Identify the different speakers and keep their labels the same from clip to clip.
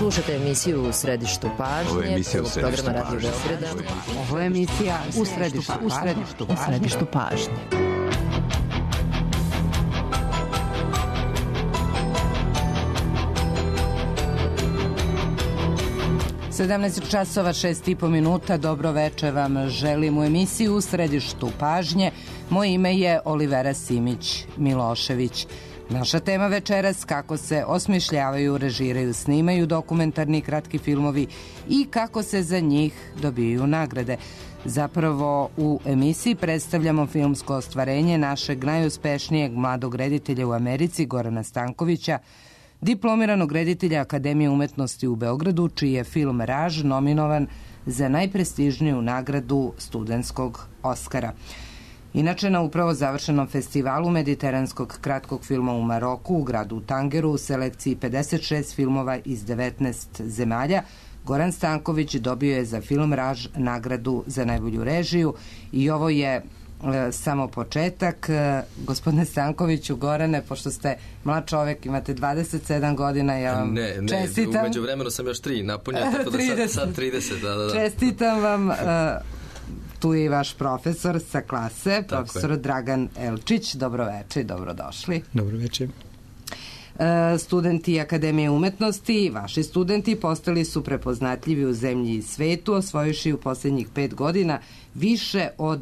Speaker 1: Slušate emisiju U središtu pažnje.
Speaker 2: Ovo je emisija U središtu
Speaker 1: programa Radio
Speaker 2: pažnje.
Speaker 1: Beograda.
Speaker 3: Ovo je emisija U središtu pažnje. 17 časova 6,5 minuta. Dobro večer vam želim u emisiji U središtu pažnje. Moje ime je Olivera Simić Milošević. Naša tema večeras: kako se osmišljavaju, režiraju, snimaju dokumentarni kratki filmovi i kako se za njih dobijaju nagrade. Zapravo u emisiji predstavljamo filmsko ostvarenje našeg najuspešnijeg mladog reditelja u Americi, Gorana Stankovića, diplomiranog reditelja Akademije umetnosti u Beogradu, čiji je film Raž nominovan za najprestižniju nagradu studentskog Oskara. Inače, na upravo završenom festivalu mediteranskog kratkog filma u Maroku, u gradu Tangeru, u selekciji 56 filmova iz 19 zemalja, Goran Stanković dobio je za film Raž nagradu za najbolju režiju i ovo je samo početak. Gospodine Stankoviću, Gorane, pošto ste mlad čovek, imate 27 godina, ja vam čestitam.
Speaker 4: Umeđu vremenu sam još 3 napunja, tako da sad 30. Da.
Speaker 1: Čestitam vam. Tu je i vaš profesor sa klase, profesor Dragan Elčić. Dobro večer i dobrodošli.
Speaker 5: Dobro večer.
Speaker 1: Studenti Akademije umetnosti, vaši studenti, postali su prepoznatljivi u zemlji i svetu, osvojuši u posljednjih 5 godina više od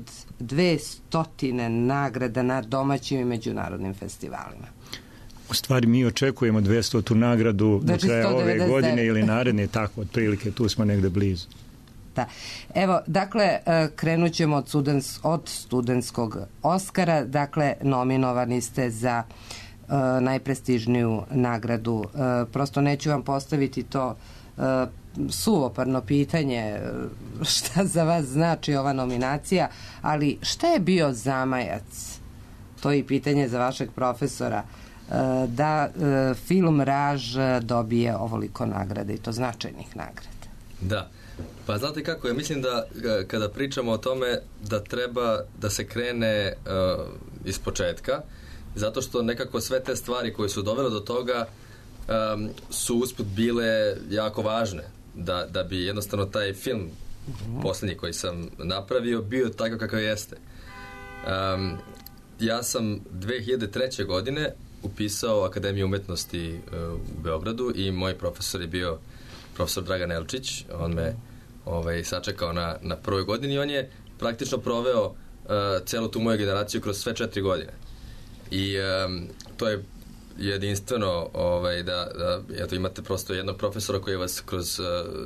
Speaker 1: 200 nagrada na domaćim i međunarodnim festivalima.
Speaker 5: U stvari mi očekujemo 200 nagradu do kraja ove godine ili naredne, tako otprilike, tu smo negde blizu.
Speaker 1: Da. Evo, dakle, krenut ćemo od studentskog Oskara. Dakle, nominovani ste za najprestižniju nagradu. Prosto neću vam postaviti to suvoparno pitanje šta za vas znači ova nominacija, ali šta je bio zamajac, to je i pitanje za vašeg profesora, da film Raž dobije ovoliko nagrada, i to značajnih nagrada?
Speaker 4: Da. Pa znate kako, ja mislim da kada pričamo o tome da treba da se krene iz početka, zato što nekako sve te stvari koje su dovele do toga su usput bile jako važne, da bi jednostavno taj film posljednji koji sam napravio bio tako kakav jeste. Ja sam 2003. godine upisao Akademiju umetnosti u Beogradu i moj profesor je bio profesor Dragan Elčić. On me sačekao na prvoj godini i on je praktično proveo celu tu moju generaciju kroz sve 4 godine. I to je jedinstveno da eto, imate prosto jednog profesora koji vas kroz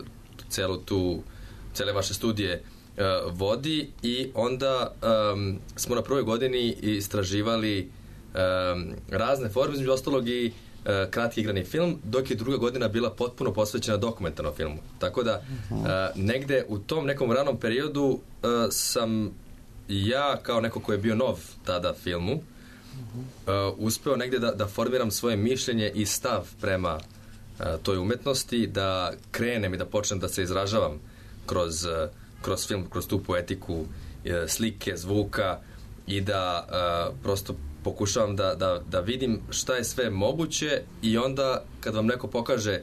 Speaker 4: cele vaše studije vodi, i onda smo na prvoj godini istraživali razne forme, između ostalog i kratki igrani film, dok je druga godina bila potpuno posvećena dokumentarnom filmu. Tako da negde u tom nekom ranom periodu sam ja, kao neko ko je bio nov tada filmu, uspeo negde da formiram svoje mišljenje i stav prema toj umetnosti, da krenem i da počnem da se izražavam kroz film, kroz tu poetiku slike, zvuka, i da prosto pokušavam da vidim šta je sve moguće, i onda kad vam neko pokaže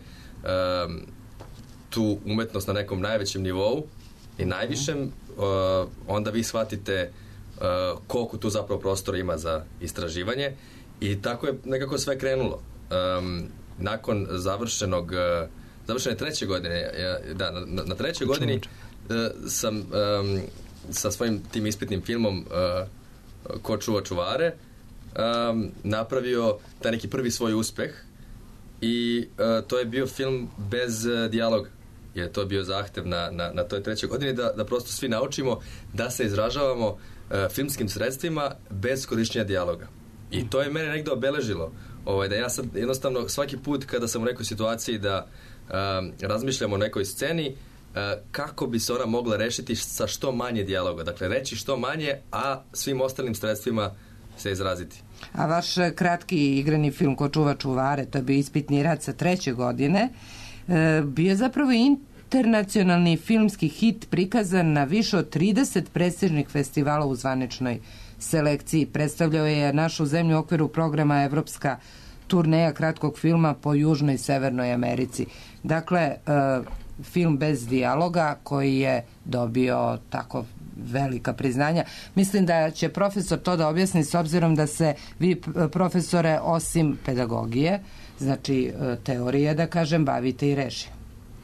Speaker 4: tu umetnost na nekom najvećem nivou i najvišem, onda vi shvatite koliko tu zapravo prostora ima za istraživanje, i tako je nekako sve krenulo. Nakon završene 3. godine, na 3. godini sam sa svojim tim ispitnim filmom Ko čuva čuvare napravio taj neki prvi svoj uspeh, i to je bio film bez dijaloga, jer to je bio zahtev na toj 3. godini da prosto svi naučimo da se izražavamo filmskim sredstvima bez korišćenja dijaloga. I to je mene negdje obeležilo, da ja sad jednostavno svaki put kada sam u nekoj situaciji da razmišljam o nekoj sceni, kako bi se ona mogla rešiti sa što manje dijaloga. Dakle, reći što manje, a svim ostalim sredstvima se izraziti.
Speaker 1: A vaš kratki igrani film Ko čuva čuvare, to je bio ispitni rad sa 3. godine, bio je zapravo internacionalni filmski hit, prikazan na više od 30 prestižnih festivala u zvaničnoj selekciji. Predstavljao je našu zemlju u okviru programa Evropska turneja kratkog filma po Južnoj i Severnoj Americi. Dakle, film bez dijaloga koji je dobio tako velika priznanja. Mislim da će profesor to da objasni, s obzirom da se vi, profesore, osim pedagogije, znači teorije, da kažem, bavite i režijom.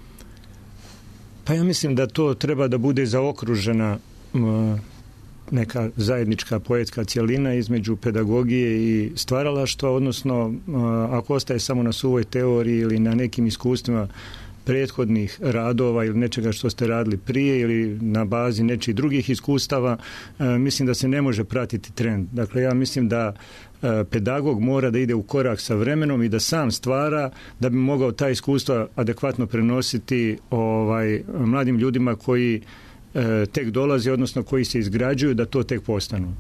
Speaker 5: Pa ja mislim da to treba da bude zaokružena neka zajednička poetska cjelina između pedagogije i stvaralaštva, odnosno ako ostaje samo na suvoj teoriji ili na nekim iskustvima prethodnih radova ili nečega što ste radili prije ili na bazi nečih drugih iskustava, mislim da se ne može pratiti trend. Dakle, ja mislim da pedagog mora da ide u korak sa vremenom i da sam stvara da bi mogao ta iskustva adekvatno prenositi mladim ljudima koji tek dolazi, odnosno koji se izgrađuju, da to tek postanu.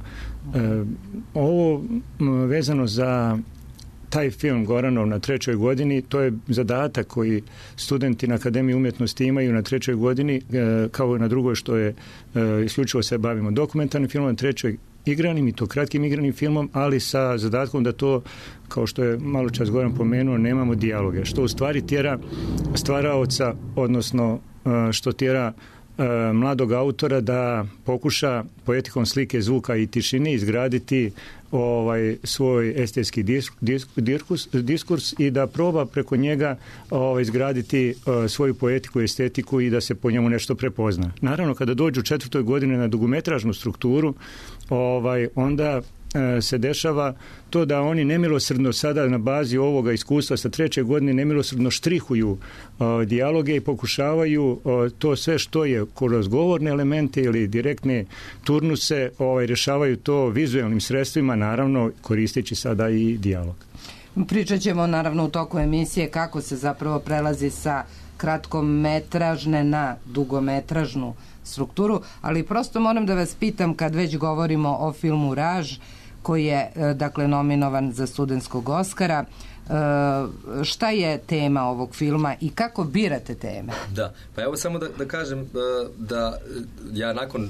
Speaker 5: Ovo vezano za taj film Goranov na 3. godini, to je zadatak koji studenti na Akademiji umjetnosti imaju na 3. godini, kao na drugoj što je isključivo se bavimo dokumentarnim filmom, na 3. igranim i to kratkim igranim filmom, ali sa zadatkom da to, kao što je malo čas Goran pomenuo, nemamo dijaloge, što u stvari tjera stvaraoca, odnosno što tjera mladog autora da pokuša poetikom slike, zvuka i tišine izgraditi svoj estetski diskurs i da proba preko njega izgraditi svoju poetiku i estetiku i da se po njemu nešto prepozna. Naravno, kada dođu u 4. godine na dugometražnu strukturu, onda se dešava to da oni nemilosrdno sada na bazi ovoga iskustva sa 3. godine nemilosrdno štrihuju dijaloge i pokušavaju to sve što je kroz govorne elemente ili direktne turnuse rješavaju to vizualnim sredstvima, naravno koristeći sada i dijalog.
Speaker 1: Pričat ćemo naravno u toku emisije kako se zapravo prelazi sa kratkometražne na dugometražnu strukturu, ali prosto moram da vas pitam, kad već govorimo o filmu Raž, koji je dakle nominovan za studentskog Oskara, šta je tema ovog filma i kako birate teme?
Speaker 4: Da, pa evo samo da kažem da ja nakon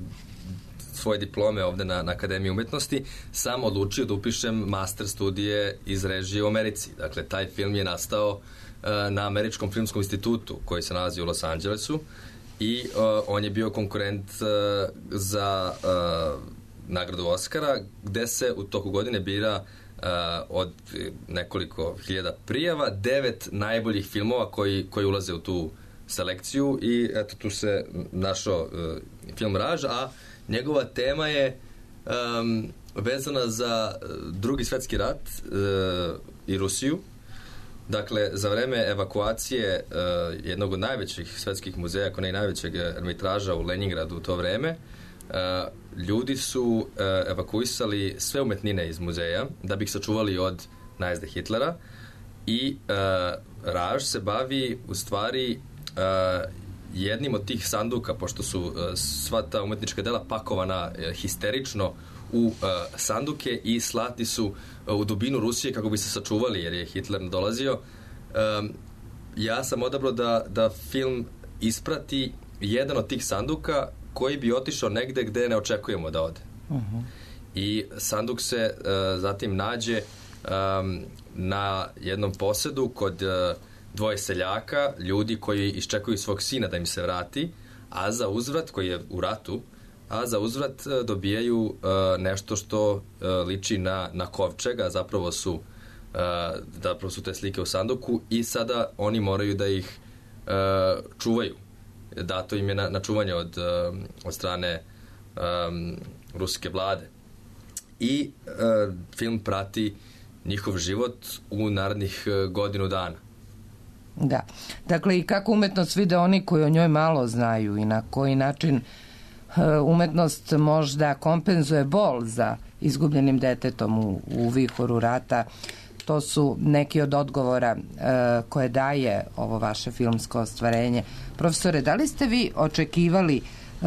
Speaker 4: svoje diplome ovde na Akademiji umjetnosti sam odlučio da upišem master studije iz režije u Americi. Dakle, taj film je nastao na Američkom filmskom institutu koji se nalazi u Los Angelesu i on je bio konkurent za nagradu Oskara, gde se u toku godine bira od nekoliko hiljada prijava 9 najboljih filmova koji ulaze u tu selekciju i eto tu se našao film Raž, a njegova tema je vezana za Drugi svjetski rat i Rusiju. Dakle, za vreme evakuacije jednog od najvećih svetskih muzeja, ako ne i najvećeg Ermitaža u Leningradu u to vreme, ljudi su evakuisali sve umetnine iz muzeja da bi ih sačuvali od najezde Hitlera i Raž se bavi u stvari jednim od tih sanduka, pošto su sva ta umetnička dela pakovana histerično u sanduke i slati su u dubinu Rusije kako bi se sačuvali jer je Hitler nadolazio. Ja sam odabrao da film isprati jedan od tih sanduka koji bi otišao negde gde ne očekujemo da ode. I sanduk se zatim nađe na jednom posedu kod dvoje seljaka, ljudi koji iščekuju svog sina da im se vrati, a za uzvrat, koji je u ratu, a za uzvrat dobijaju nešto što liči na kovčeg, a zapravo su te slike u sanduku i sada oni moraju da ih čuvaju. Dato im je na čuvanje od strane ruske vlade. I film prati njihov život u narednih godinu dana.
Speaker 1: Da. Dakle, i kako umetnost vide oni koji o njoj malo znaju i na koji način umetnost možda kompenzuje bol za izgubljenim detetom u vihoru rata. To su neki od odgovora koje daje ovo vaše filmsko ostvarenje. Profesore, da li ste vi očekivali,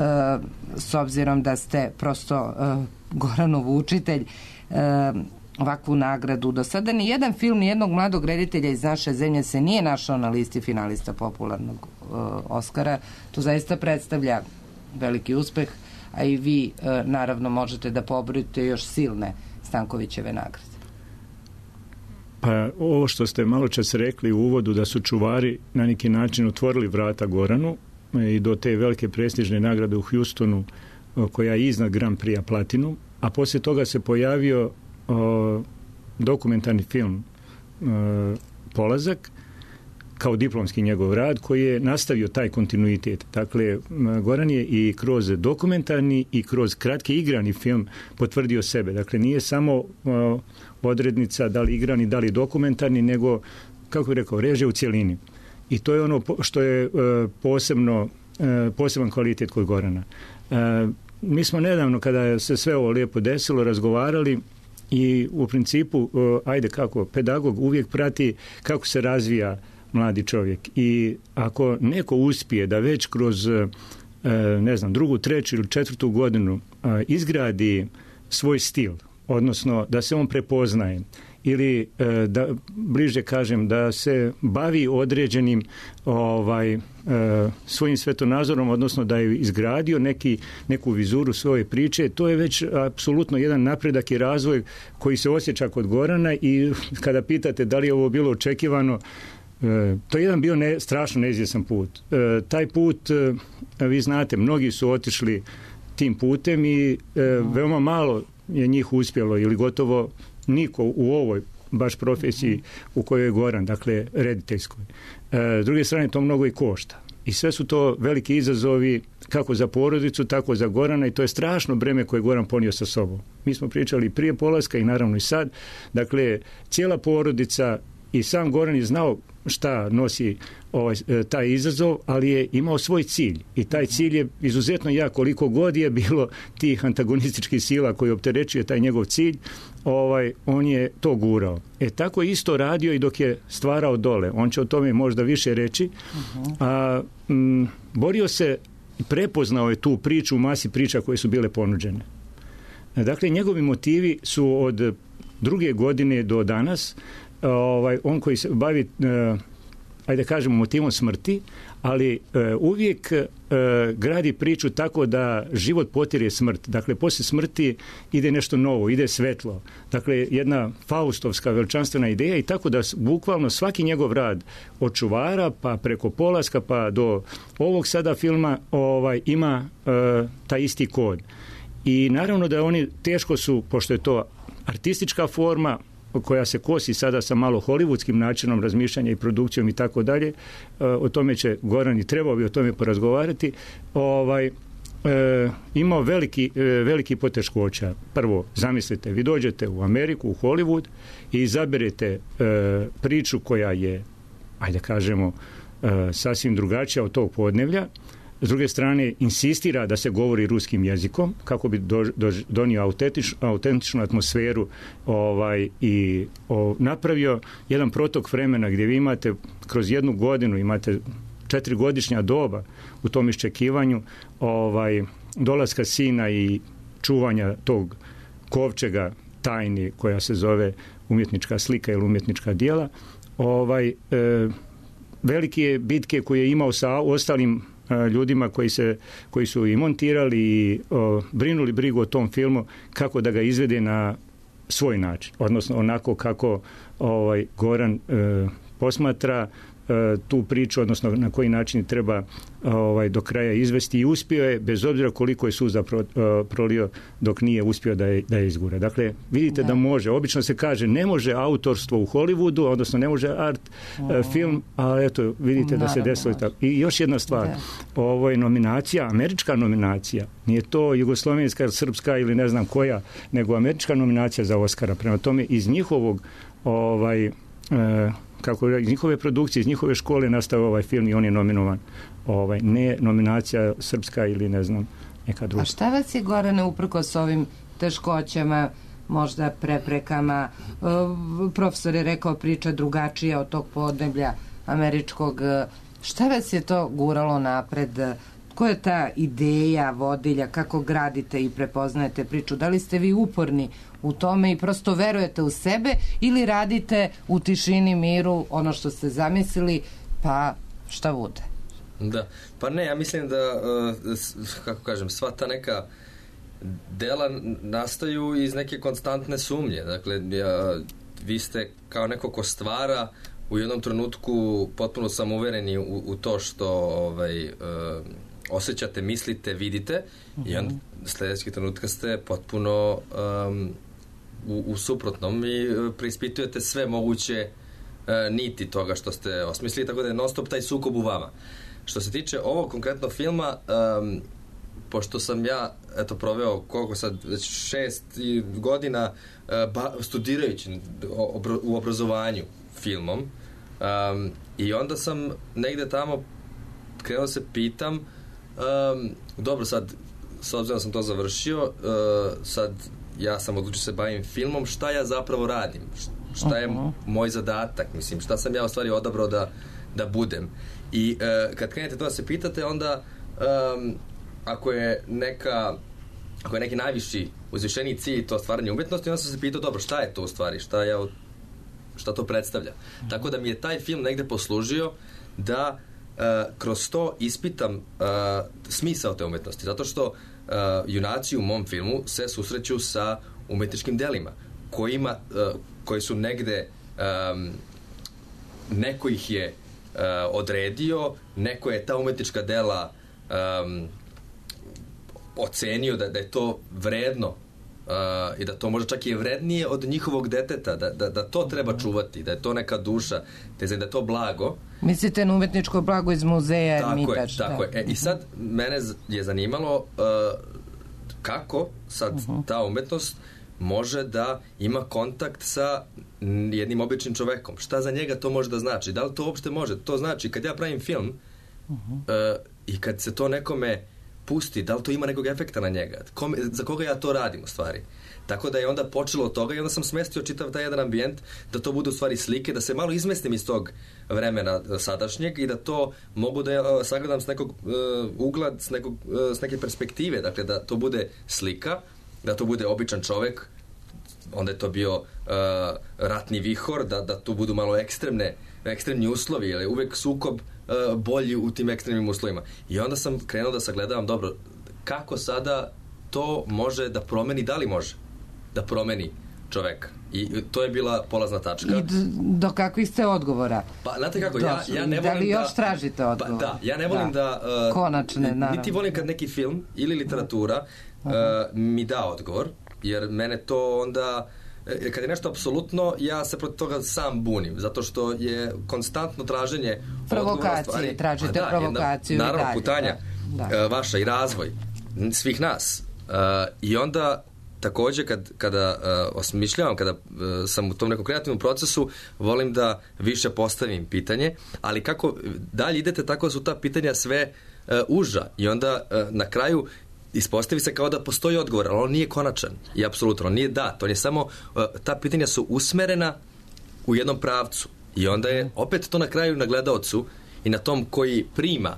Speaker 1: s obzirom da ste prosto Goranov učitelj, ovakvu nagradu? Do sada ni jedan film, ni jednog mladog reditelja iz naše zemlje se nije našao na listi finalista popularnog Oskara. To zaista predstavlja veliki uspeh, a i vi naravno možete da pobrojite još silne Stankovićeve nagrade.
Speaker 5: Pa ovo što ste malo čas rekli u uvodu da su čuvari na neki način otvorili vrata Goranu i do te velike prestižne nagrade u Houstonu koja je iznad Grand Prix Platinum, a poslije toga se pojavio dokumentarni film Polazak kao diplomski njegov rad koji je nastavio taj kontinuitet. Dakle, Goran je i kroz dokumentarni i kroz kratki igrani film potvrdio sebe. Dakle, nije samo odrednica da li igrani, da li dokumentarni, nego, kako bih rekao, režija u cjelini. I to je ono što je poseban kvalitet kod Gorana. Mi smo nedavno, kada se sve ovo lijepo desilo, razgovarali i u principu, pedagog uvijek prati kako se razvija mladi čovjek. I ako neko uspije da već kroz, drugu, treću ili četvrtu godinu izgradi svoj stil, odnosno da se on prepoznaje, ili da bliže kažem da se bavi određenim svojim svetonazorom, odnosno da je izgradio neku vizuru svoje priče, to je već apsolutno jedan napredak i razvoj koji se osjeća kod Gorana. I kada pitate da li je ovo bilo očekivano, to je jedan bio strašno neizvjesan put. Taj put, vi znate, mnogi su otišli tim putem i veoma malo je njih uspjelo ili gotovo niko u ovoj baš profesiji u kojoj je Goran, dakle rediteljskoj. S druge strane, to mnogo i košta. I sve su to veliki izazovi kako za porodicu, tako za Gorana, i to je strašno breme koje je Goran ponio sa sobom. Mi smo pričali prije polaska i naravno i sad. Dakle, cijela porodica i sam Goran je znao šta nosi taj izazov, ali je imao svoj cilj. I taj cilj je izuzetno jak, koliko god je bilo tih antagonističkih sila koji opterećuje taj njegov cilj, on je to gurao. Tako je isto radio i dok je stvarao dole. On će o tome možda više reći. Borio se, prepoznao je tu priču u masi priča koje su bile ponuđene. Dakle, njegovi motivi su od druge godine do danas, on koji se bavi, ajde kažemo, motivom smrti, ali uvijek gradi priču tako da život potire smrt. Dakle, poslije smrti ide nešto novo, ide svetlo. Dakle, jedna faustovska veličanstvena ideja, i tako da bukvalno svaki njegov rad od čuvara pa preko polaska pa do ovog sada filma ima taj isti kod. I naravno da oni teško su, pošto je to artistička forma koja se kosi sada sa malo hollywoodskim načinom razmišljanja i produkcijom i tako dalje, o tome će Goran i trebao bi o tome porazgovarati, imao veliki poteškoća. Prvo, zamislite, vi dođete u Ameriku, u Hollywood i izaberete priču koja je, ajde kažemo, sasvim drugačija od tog podneblja. S druge strane, insistira da se govori ruskim jezikom kako bi donio autentičnu atmosferu i napravio jedan protok vremena gdje vi imate kroz jednu godinu, imate 4-godišnja doba u tom iščekivanju dolaska sina i čuvanja tog kovčega tajni koja se zove umjetnička slika ili umjetnička djela. Velike bitke koje je imao sa ostalim ljudima koji su i montirali i brinuli brigu o tom filmu, kako da ga izvede na svoj način, odnosno onako kako Goran posmatra tu priču, odnosno na koji način treba do kraja izvesti, i uspio je, bez obzira koliko je suza prolio dok nije uspio da je izgura. Dakle, vidite da može. Obično se kaže ne može autorstvo u Hollywoodu, odnosno ne može art film, a eto, vidite da se desilo tako. I još jedna stvar, ovo je nominacija, američka nominacija, nije to jugoslovenska, srpska ili ne znam koja, nego američka nominacija za Oscara. Prema tome, iz njihovog iz njihove produkcije, iz njihove škole nastao ovaj film i on je nominovan. Ne nominacija srpska ili ne znam, neka druga.
Speaker 3: A šta vas je, Gorane, uprkos ovim teškoćama, možda preprekama, profesor je rekao priča drugačija od tog podneblja američkog, šta vas je to guralo napred? Koja je ta ideja vodilja, kako gradite i prepoznajete priču? Da li ste vi uporni u tome i prosto verujete u sebe, ili radite u tišini, miru, ono što ste zamislili, pa šta bude?
Speaker 4: Da, pa ne, ja mislim da, kako kažem, sva ta neka dela nastaju iz neke konstantne sumnje. Dakle, vi ste kao neko ko stvara u jednom trenutku potpuno samouvereni u to što osjećate, mislite, vidite i onda sledećeg trenutka ste potpuno u suprotnom i preispitujete sve moguće niti toga što ste osmislili, tako da je non stop taj sukob u vama. Što se tiče ovog konkretno filma, pošto sam ja proveo koliko sad, već 6 godina studirajući u obrazovanju filmom, i onda sam negde tamo krenuo se pitam, dobro, sad s obzirom da sam to završio, sad ja sam odlučio se bavim filmom, šta ja zapravo radim, šta je moj zadatak, mislim, šta sam ja u stvari odabrao da budem. I kad krenete to da se pitate, onda ako je neki najviši uzvišeniji cilj to stvaranje umetnosti, onda sam se pitao, dobro, šta je to u stvari, šta to predstavlja. Tako da mi je taj film negde poslužio da kroz to ispitam smisao te umetnosti, zato što junaci u mom filmu se susreću sa umetničkim delima koji su negde neko ih je odredio, neko je ta umetnička dela ocenio da je to vredno i da to možda čak i je vrednije od njihovog deteta, da to treba čuvati, da je to neka duša, da je to blago.
Speaker 3: Mislite na umetničko blago iz muzeja Ermitaž?
Speaker 4: Tako je. I sad mene je zanimalo kako sad ta umetnost može da ima kontakt sa jednim običnim čovekom. Šta za njega to može da znači? Da li to uopšte može? To znači, kad ja pravim film i kad se to nekome pusti, da li to ima nekog efekta na njega? Za koga ja to radim u stvari? Tako da je onda počelo od toga i onda sam smestio čitav taj jedan ambijent da to bude u stvari slike, da se malo izmestim iz tog vremena sadašnjeg i da to mogu da sagledam s nekog ugla, s neke perspektive, dakle da to bude slika, da to bude običan čovek, onda je to bio ratni vihor, da tu budu malo ekstremni uslovi, jer je uvek sukob bolji u tim ekstremnim uslovima. I onda sam krenuo da sagledavam, dobro, kako sada to može da promeni, da li može da promeni čoveka. I to je bila polazna tačka.
Speaker 3: I do kakvih ste odgovora?
Speaker 4: Pa, znate kako, ja ne volim
Speaker 3: da li još tražite odgovor?
Speaker 4: Da, ja ne volim da
Speaker 3: konačne, naravno.
Speaker 4: Niti volim kad neki film ili literatura mi da odgovor, jer mene to onda, kad je nešto apsolutno, ja se protiv toga sam bunim, zato što je konstantno traženje
Speaker 3: provokacije, tražite provokaciju
Speaker 4: naravno,
Speaker 3: i dalje.
Speaker 4: putanja vaša i razvoj svih nas. I onda takođe kada osmišljavam, kada sam u tom nekom kreativnom procesu, volim da više postavim pitanje, ali kako dalje idete, tako su ta pitanja sve uža i onda na kraju ispostavi se kao da postoji odgovor, ali on nije konačan i apsolutno, on nije dat, on je samo, ta pitanja su usmerena u jednom pravcu i onda je opet to na kraju na gledaocu i na tom koji prima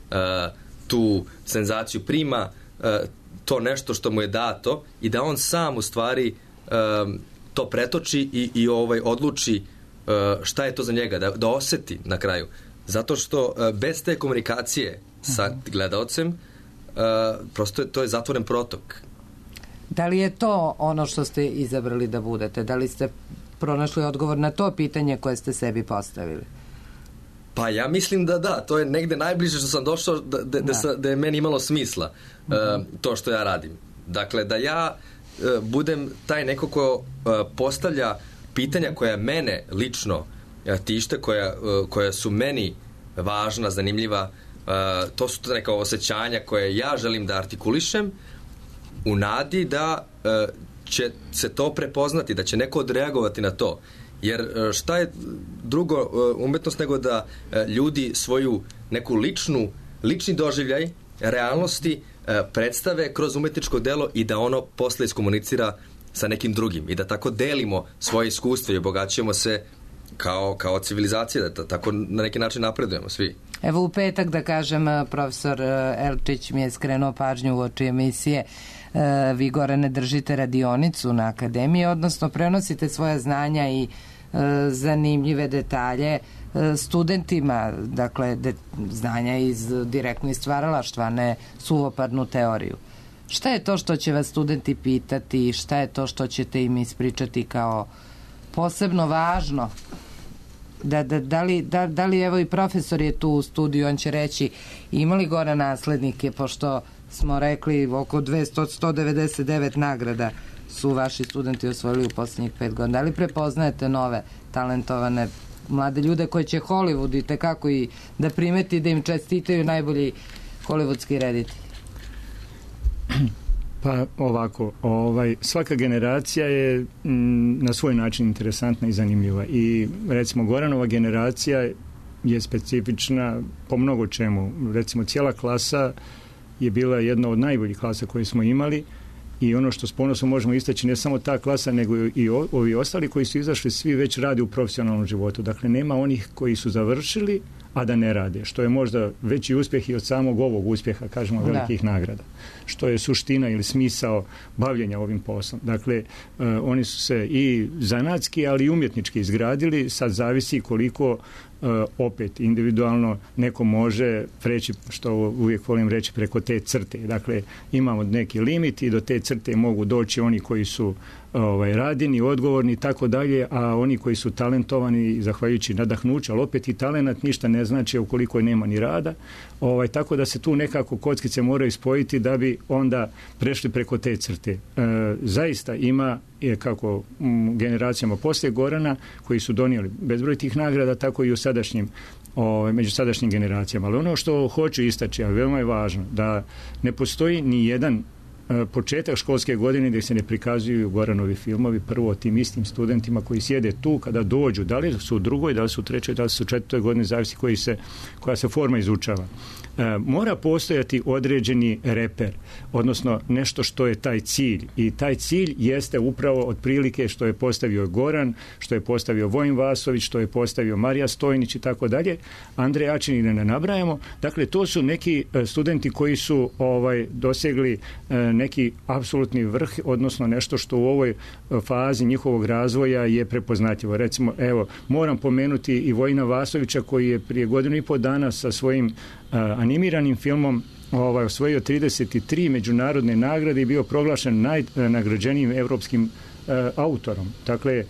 Speaker 4: tu senzaciju, prima to nešto što mu je dato i da on sam u stvari to pretoči i odluči šta je to za njega, da oseti na kraju. Zato što bez te komunikacije sa gledaocem prosto to je zatvoren protok.
Speaker 3: Da li je to ono što ste izabrali da budete? Da li ste pronašli odgovor na to pitanje koje ste sebi postavili?
Speaker 4: Pa ja mislim da, to je negde najbliže što sam došao da je meni imalo smisla to što ja radim. Dakle, da ja budem taj neko ko postavlja pitanja koja mene lično tište, koja su meni važna, zanimljiva, to su neka osjećanja koje ja želim da artikulišem u nadi da će se to prepoznati, da će neko odreagovati na to. Jer šta je drugo umetnost nego da ljudi svoju neku lični doživljaj realnosti predstave kroz umetničko delo i da ono posle iskomunicira sa nekim drugim i da tako delimo svoje iskustvo i obogaćujemo se kao civilizacija, da tako na neki način napredujemo svi.
Speaker 3: Evo u petak, da kažem, profesor Elčić mi je skrenuo pažnju u oči emisije. Vi, Gorane, držite radionicu na akademiji, odnosno prenosite svoja znanja i zanimljive detalje studentima, dakle znanja direktno iz stvaralaštva, ne suvoparnu teoriju. Šta je to što će vas studenti pitati, šta je to što ćete im ispričati kao posebno važno? Da li evo i profesor je tu u studiju, on će reći ima li Goran naslednike, pošto smo rekli oko 199 nagrada su vaši studenti osvojili u posljednjih 5 godina. Da li prepoznajete nove talentovane mlade ljude koje će Hollywood i tekako i da primeti, da im čestitaju najbolji hollywoodski reditelji?
Speaker 5: Pa ovako, svaka generacija je na svoj način interesantna i zanimljiva i recimo Goranova generacija je specifična po mnogo čemu. Recimo cijela klasa je bila jedna od najboljih klasa koje smo imali i ono što s ponosom možemo istaći, ne samo ta klasa nego i ovi ostali koji su izašli, svi već rade u profesionalnom životu. Dakle, nema onih koji su završili a da ne rade, što je možda veći uspjeh i od samog ovog uspjeha, kažemo, velikih nagrada, što je suština ili smisao bavljenja ovim poslom. Dakle, oni su se i zanatski, ali i umjetnički izgradili, sad zavisi koliko opet individualno neko može preći, što uvijek volim reći, preko te crte. Dakle, imamo neki limit i do te crte mogu doći oni koji su radini, odgovorni i tako dalje, a oni koji su talentovani zahvaljujući nadahnuću, ali opet i talenat ništa ne znači ukoliko nema ni rada, tako da se tu nekako kockice moraju spojiti da bi onda prešli preko te crte. Zaista ima kako generacijama poslije Gorana koji su donijeli bezbroj tih nagrada, tako i u sadašnjim među sadašnjim generacijama. Ali ono što hoću istaći, a veoma je važno, da ne postoji ni jedan početak školske godine gdje se ne prikazuju Goranovi filmovi, prvo tim istim studentima koji sjede tu kada dođu, da li su u drugoj, da li su u trećoj, da li su u četvrtoj godini, zavisi koja se forma izučava. Mora postojati određeni reper, odnosno nešto što je taj cilj, i taj cilj jeste upravo otprilike što je postavio Goran, što je postavio Vojin Vasović, što je postavio Marija Stojnić i tako dalje, Andrej Ačin i ne nabrajamo. Dakle, to su neki studenti koji su dosegli neki apsolutni vrh, odnosno nešto što u ovoj fazi njihovog razvoja je prepoznatljivo. Recimo, evo, moram pomenuti i Vojina Vasovića koji je prije 1.5 godina sa svojim animiranim filmom osvojio 33 međunarodne nagrade i bio proglašen najnagrađenijim evropskim autorom. Dakle,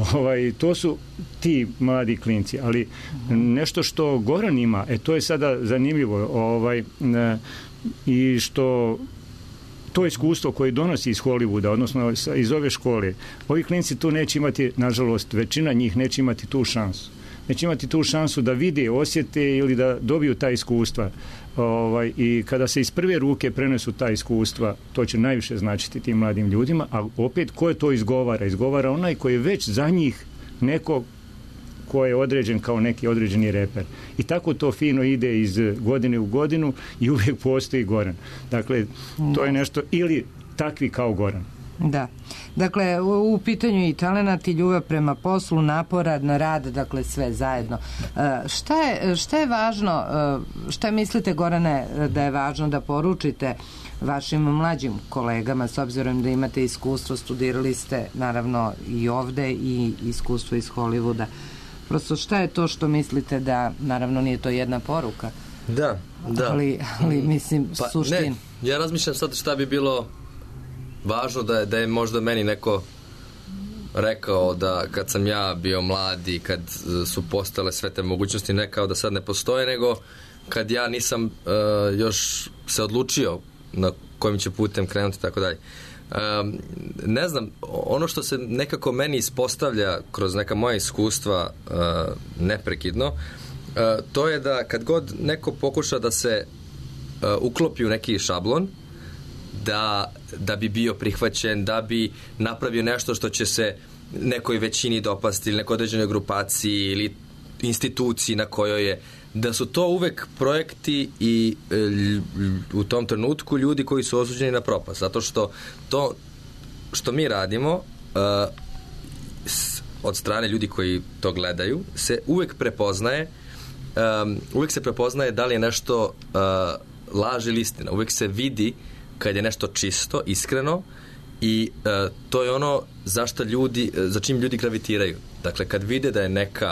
Speaker 5: to su ti mladi klinci, ali nešto što Goran ima, to je sada zanimljivo, i što to iskustvo koje donosi iz Hollywooda, odnosno iz ove škole, ovi klinci tu neće imati, nažalost, većina njih neće imati tu šansu. Neće imati tu šansu da vide, osjete ili da dobiju ta iskustva. I kada se iz prve ruke prenesu ta iskustva, to će najviše značiti tim mladim ljudima, a opet ko je to izgovara? Izgovara onaj koji je već za njih neko ko je određen kao neki određeni reper. I tako to fino ide iz godine u godinu i uvijek postoji Goran. Dakle, to je nešto, ili takvi kao Goran.
Speaker 3: Da. Dakle, u pitanju i talenat i ljubav prema poslu, napor na rad, dakle sve zajedno. Šta je važno, šta mislite, Gorane, da je važno da poručite vašim mlađim kolegama, s obzirom da imate iskustvo, studirali ste naravno i ovde i iskustvo iz Hollywooda. Prosto šta je to što mislite da, naravno nije to jedna poruka,
Speaker 4: da.
Speaker 3: Ali mislim, suština.
Speaker 4: Ne, ja razmišljam sad šta bi bilo važno da je možda meni neko rekao da kad sam ja bio mlad i kad su postale sve te mogućnosti, ne kao da sad ne postoje, nego kad ja nisam još se odlučio na kojim će putem krenuti i tako dalje. Ne znam, ono što se nekako meni ispostavlja kroz neka moja iskustva neprekidno, to je da kad god neko pokuša da se uklopi u neki šablon, da bi bio prihvaćen, da bi napravio nešto što će se nekoj većini dopasti ili nekoj određenoj grupaciji ili instituciji na kojoj je, da su to uvek projekti i u tom trenutku ljudi koji su osuđeni na propast, zato što to što mi radimo od strane ljudi koji to gledaju se uvek prepoznaje, da li je nešto laž ili istina, uvek se vidi kad je nešto čisto, iskreno, i to je ono za čim ljudi gravitiraju. Dakle, kad vide da je neka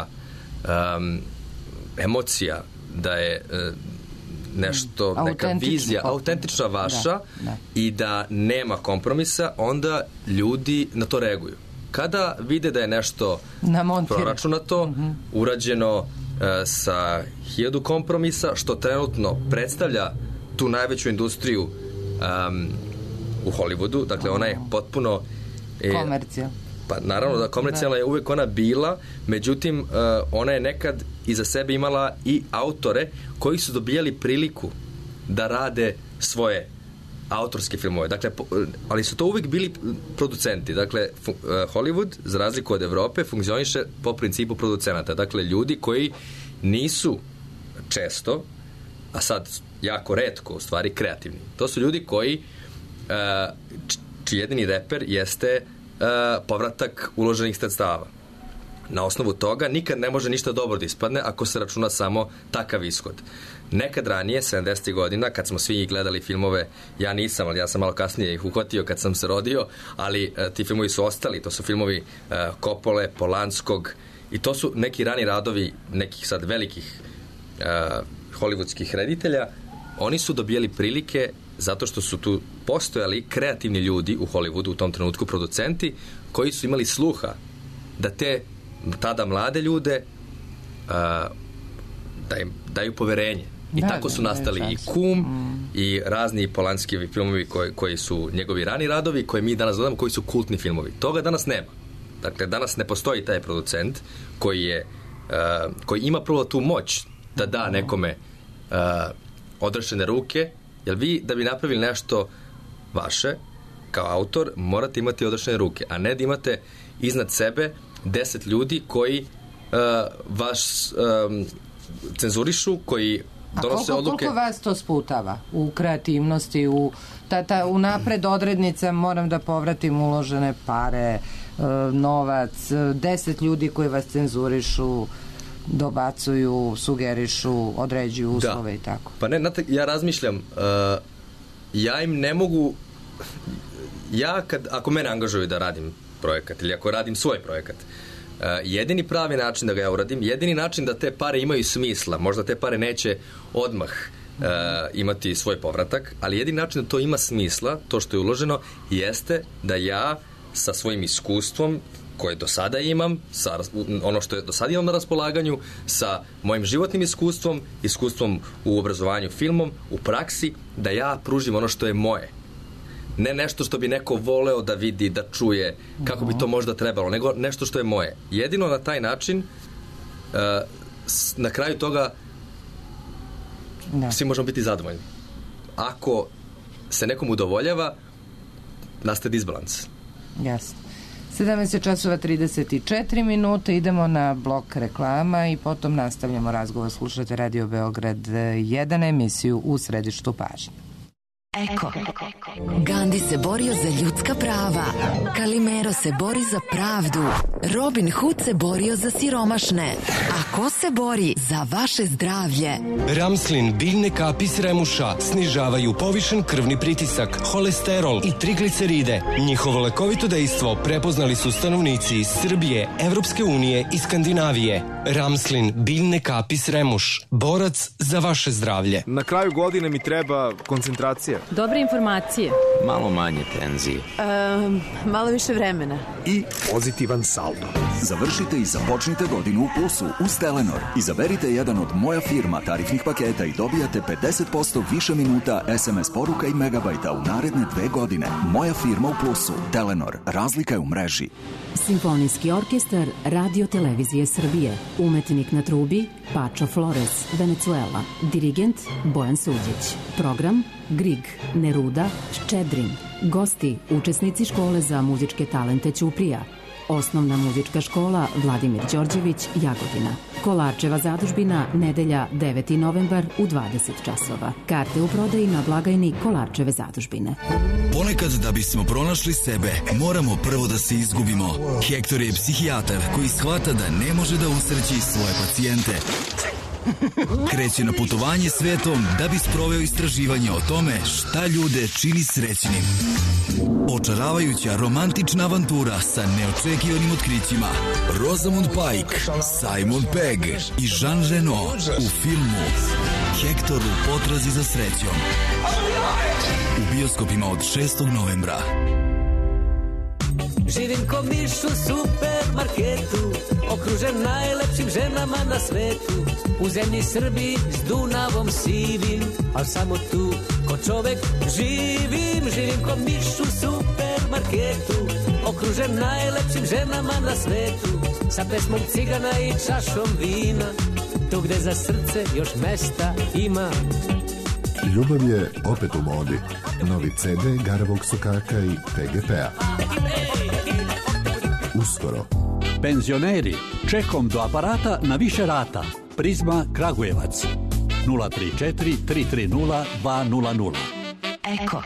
Speaker 4: emocija, da je nešto, neka vizija autentična vaša, da. I da nema kompromisa, onda ljudi na to reaguju. Kada vide da je nešto proračunato, urađeno sa 1000 kompromisa, što trenutno predstavlja tu najveću industriju u Hollywoodu, dakle ona je potpuno
Speaker 1: komercijal.
Speaker 4: Pa naravno da komercijalna je uvek ona bila, međutim ona je nekad iza sebe imala i autore koji su dobijali priliku da rade svoje autorske filmove. Dakle, ali su to uvek bili producenti. Dakle, Hollywood, za razliku od Evrope, funkcioniše po principu producenata. Dakle, ljudi koji nisu često, a sad jako retko, u stvari, kreativni. To su ljudi koji čiji jedini reper jeste povratak uloženih sredstava. Na osnovu toga nikad ne može ništa dobro da ispadne ako se računa samo takav ishod. Nekad ranije, 70. godina, kad smo svi gledali filmove, ja nisam, ali ja sam malo kasnije ih uhvatio kad sam se rodio, ali ti filmovi su ostali, to su filmovi Coppole, Polanskog, i to su neki rani radovi nekih sad velikih hollywoodskih reditelja. Oni su dobijali prilike zato što su tu postojali kreativni ljudi u Hollywoodu, u tom trenutku producenti, koji su imali sluha da te tada mlade ljude da im daju poverenje. I tako su nastali i Kum i razni Polanskijevi filmovi koji su njegovi rani radovi, koje mi danas gledamo, koji su kultni filmovi. Toga danas nema. Dakle, danas ne postoji taj producent koji ima prvo tu moć da da nekome odrešene ruke, jer vi da bi napravili nešto vaše kao autor morate imati odrešene ruke, a ne da imate iznad sebe 10 ljudi koji vas cenzurišu, koji donose odluke.
Speaker 1: Koliko vas to sputava u kreativnosti, u napred odrednica, moram da povratim uložene pare, novac, 10 ljudi koji vas cenzurišu, dobacuju, sugerišu, određuju uslove i tako.
Speaker 4: Pa ne, ja razmišljam, ja im ne mogu, ako mene angažuju da radim projekat ili ako radim svoj projekat, jedini pravi način da ga ja uradim, jedini način da te pare imaju smisla, možda te pare neće odmah imati svoj povratak, ali jedini način da to ima smisla, to što je uloženo, jeste da ja sa svojim iskustvom koje do sada imam, ono što je do sada imam na raspolaganju, sa mojim životnim iskustvom u obrazovanju filmom, u praksi, da ja pružim ono što je moje. Ne nešto što bi neko voleo da vidi, da čuje, kako bi to možda trebalo, nego nešto što je moje. Jedino na taj način, na kraju toga, svi možemo biti zadovoljni. Ako se nekom udovoljava, nastaje disbalans.
Speaker 1: Jasno. 17:34, idemo na blok reklama i potom nastavljamo razgovor. Slušate Radio Beograd 1, emisiju U središtu pažnje.
Speaker 2: Eko. Gandhi se borio za ljudska prava. Kalimero se bori za pravdu. Robin Hood se borio za siromašne. A ko se bori za vaše zdravlje?
Speaker 6: Ramslin, biljne kapi s remuša snižavaju povišen krvni pritisak, holesterol i trigliceride. Njihovo lekovito dejstvo prepoznali su stanovnici iz Srbije, Evropske unije i Skandinavije. Ramslin, biljne kapi s remuš. Borac za vaše zdravlje.
Speaker 7: Na kraju godine mi treba koncentracija.
Speaker 8: Dobre informacije.
Speaker 9: Malo manje tenzije.
Speaker 8: Malo više vremena.
Speaker 10: I pozitivan saldo. Završite i započnite godinu u plusu uz Telenor. Izaberite jedan od Moja firma tarifnih paketa i dobijate 50% više minuta, SMS poruka i megabajta u naredne 2 godine. Moja firma u plusu. Telenor. Razlika je u mreži.
Speaker 11: Simfonijski orkestar Radio Televizije Srbije. Umetnik na trubi Pačo Flores, Venezuela. Dirigent Bojan Suđić. Program Grig, Neruda, Ščedrin. Gosti, učesnici škole za muzičke talente Ćuprija. Osnovna muzička škola Vladimir Đorđević, Jagodina. Kolarčeva zadužbina, nedelja 9. novembar u 20 časova. Karte u prodaji na blagajni Kolarčeve zadužbine.
Speaker 12: Ponekad da bismo pronašli sebe, moramo prvo da se izgubimo. Hektor je psihijatar koji shvata da ne može da usreći svoje pacijente. Kreće na putovanje svetom da bi sproveo istraživanje o tome šta ljude čini srećnim. Očaravajuća romantična avantura sa neočekivanim otkrićima. Rosamund Pike, Simon Pegg i Jean Reno u filmu Hektor u potrazi za srećom. U bioskopima od 6. novembra.
Speaker 13: živim ko miš u supermarketu, okružen najlepšim ženama na svetu. U zemlji Srbiji s Dunavom sivim, al samo tu ko čovek živim. Živim ko miš u supermarketu, okružen najlepšim ženama na svetu. Sa pesmom cigana i čašom vina, tu gde za srce još mesta ima.
Speaker 14: Ljubav je opet u modi. Novi CD Garavog sokaka i TGP-a. Uskoro.
Speaker 15: Penzioneri, čekom do aparata na više rata. Prizma Kragujevac. 034 330 200.
Speaker 2: Eko.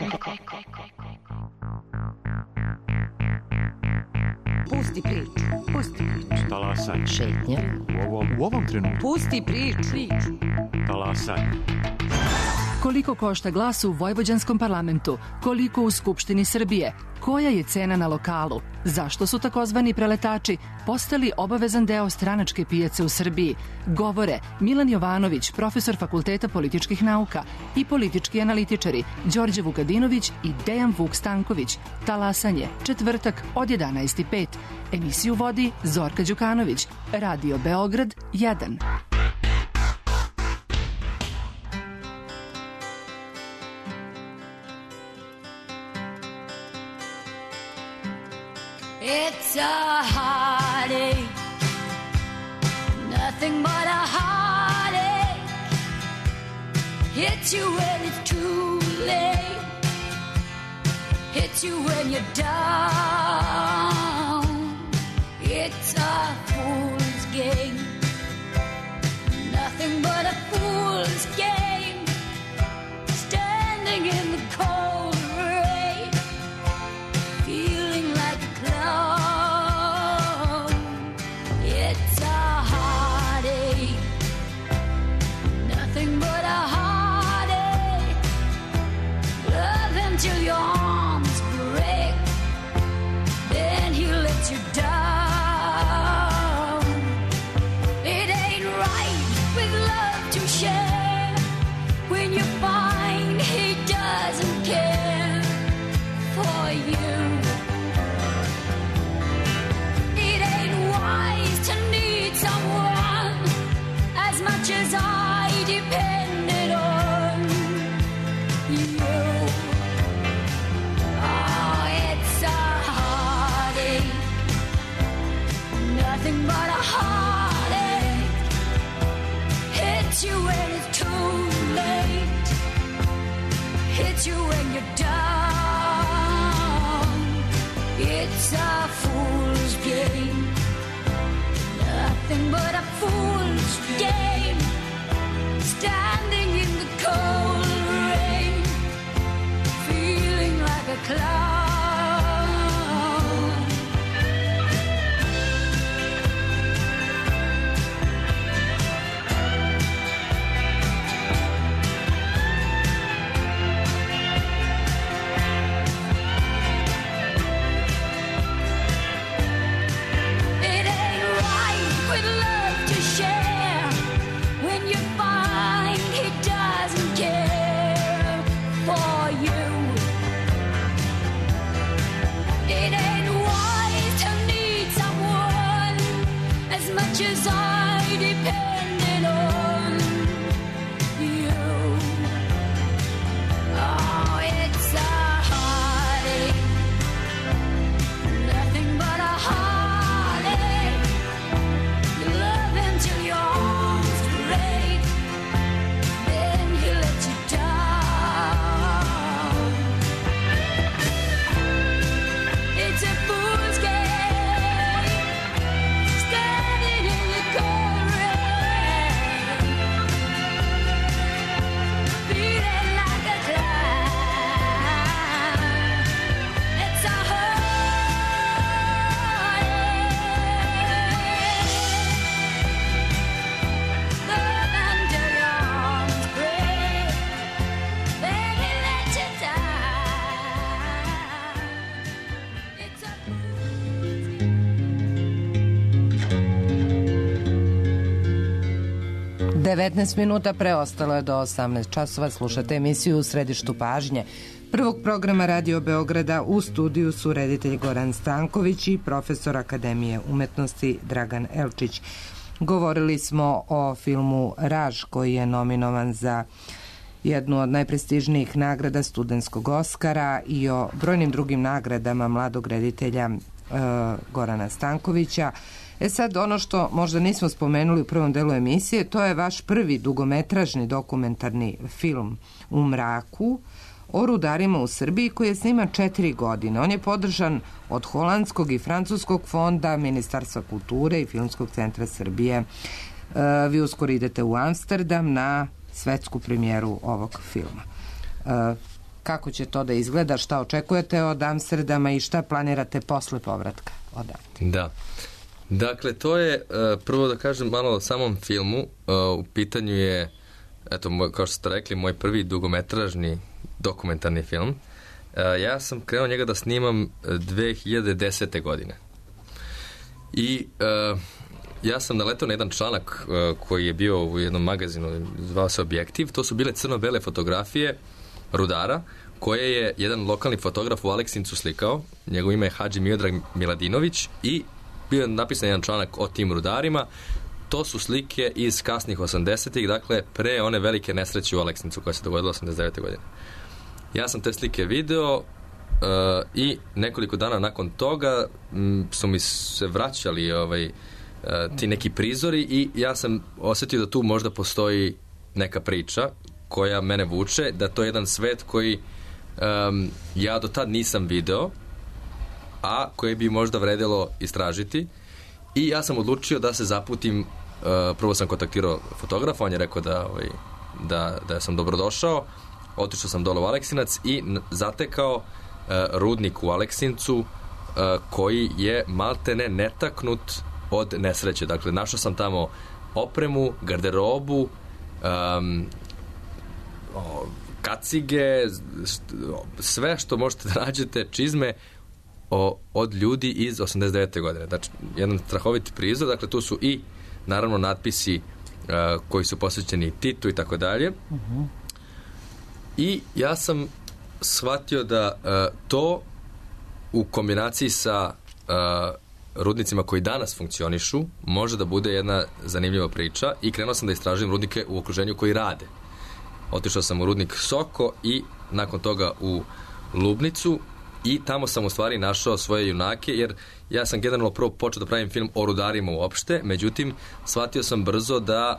Speaker 16: Pusti priču. Pusti priču.
Speaker 17: Talasaj.
Speaker 16: Šetnja.
Speaker 17: U ovom trenutku.
Speaker 16: Pusti priču.
Speaker 17: Talasaj.
Speaker 18: Koliko košta glas u Vojvođanskom parlamentu? Koliko u Skupštini Srbije? Koja je cena na lokalu? Zašto su takozvani preletači postali obavezan deo stranačke pijace u Srbiji? Govore Milan Jovanović, profesor Fakulteta političkih nauka, i politički analitičari Đorđe Vukadinović i Dejan Vuk Stanković. Talasanje, četvrtak od 11:05. Emisiju vodi Zorka Đukanović. Radio Beograd 1.
Speaker 19: It's a heartache, nothing but a heartache. Hits you when it's too late, hits you when you're down. It's a fool's game, nothing but a fool's game. Standing in the cold rain, feeling like a clown. It's a heartache, nothing but a heartache. Love until your arms break, then he lets you down. It ain't right with love to share when you find he doesn't care for you. It ain't wise to need someone as much as I depended on you. Oh, it's a heartache, nothing but a heartache. Hits you when it's too late, hits you when you're down. It's a fool's game, nothing but a fool's game. Standing in the cold rain, feeling like a clown. It ain't right with love to share when you find he doesn't care for you. It ain't wise to need someone as much as I depended on you. Oh, it's a heartache, nothing but a heartache. You love him till your arms break, then he lets you down. It's a fool's game, standing in the cold rain, feeling like a clown. It's a heartache, love until your arms break, then he lets you down. It's a
Speaker 3: 19 minuta preostalo je do 18 časova. Slušate emisiju U središtu pažnje.
Speaker 1: prvog programa Radio Beograda. U studiju su reditelj Goran Stanković i profesor Akademije umetnosti Dragan Elčić. Govorili smo o filmu Raž, koji je nominovan za jednu od najprestižnijih nagrada studentskog Oskara, i o brojnim drugim nagradama mladog reditelja Gorana Stankovića. Sad, ono što možda nismo spomenuli u prvom delu emisije, to je vaš prvi dugometražni dokumentarni film U mraku, o rudarima u Srbiji, koji je sniman 4 godine. On je podržan od Holandskog i Francuskog fonda, Ministarstva kulture i Filmskog centra Srbije. Vi uskoro idete u Amsterdam na svetsku premijeru ovog filma. Kako će to da izgleda? Šta očekujete od Amsterdama i šta planirate posle povratka odavde?
Speaker 4: Da. Dakle, to je, prvo da kažem malo o samom filmu. U pitanju je, eto, kao što ste rekli, moj prvi dugometražni dokumentarni film. Ja sam krenuo njega da snimam 2010. godine. I ja sam naletao na jedan članak koji je bio u jednom magazinu, zvao se Objektiv. To su bile crno-bele fotografije rudara, koje je jedan lokalni fotograf u Aleksincu slikao. Njegovo ime je Hadži Miodrag Miladinović i bio je napisan jedan članak o tim rudarima. To su slike iz kasnih 80-ih, dakle pre one velike nesreće u Aleksincu koja se dogodila 89. godine. Ja sam te slike video i nekoliko dana nakon toga su mi se vraćali ti neki prizori i ja sam osetio da tu možda postoji neka priča koja mene vuče, da to je jedan svet koji ja do tad nisam video, a koje bi možda vredelo istražiti. I ja sam odlučio da se zaputim. Prvo sam kontaktirao fotografa, on je rekao da sam dobrodošao. Otišao sam dole u Aleksinac i zatekao rudnik u Aleksincu koji je maltene netaknut od nesreće. Dakle, našao sam tamo opremu, garderobu, kacige, sve što možete da nađete, čizme od ljudi iz 89. godine. Znači, jedan strahoviti prizor. Dakle, tu su i naravno natpisi koji su posvećeni Titu i tako dalje. I ja sam shvatio da to u kombinaciji sa rudnicima koji danas funkcionišu može da bude jedna zanimljiva priča i krenuo sam da istražujem rudnike u okruženju koji rade. Otišao sam u rudnik Soko i nakon toga u Lubnicu i tamo sam u stvari našao svoje junake, jer ja sam generalno prvo počeo da pravim film o rudarima uopšte, međutim shvatio sam brzo da